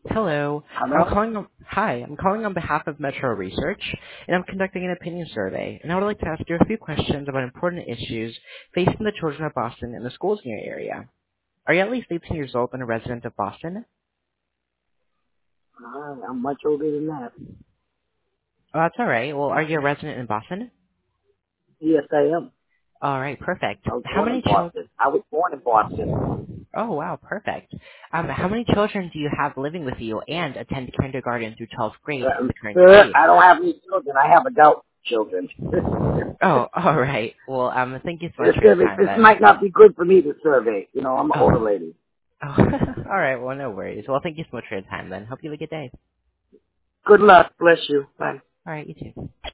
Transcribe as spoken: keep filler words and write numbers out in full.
Hello. I'm Hello? calling on, hi, I'm calling on behalf of Metro Research, and I'm conducting an opinion survey, and I would like to ask you a few questions about important issues facing the children of Boston and the schools in your area. Are you at least eighteen years old and a resident of Boston? Uh, I'm much older than that. Oh, that's all right. Well, are you a resident in Boston? Yes, I am. All right, perfect. I was How born in many children? Boston. I was born in Boston. Oh, wow, perfect. Um, how many children do you have living with you and attend kindergarten through twelfth grade in Uh, the current uh, state? I don't have any children. I have adult children. this, Oh, all right. Well, um, thank you so much for your survey, time this then. might not be good for me to survey. You know, I'm an older Oh, lady. Oh, all right. Well, no worries. Well, thank you so much for your time then. Hope you have a good day. Good luck. Bless you. Bye. All right, you too.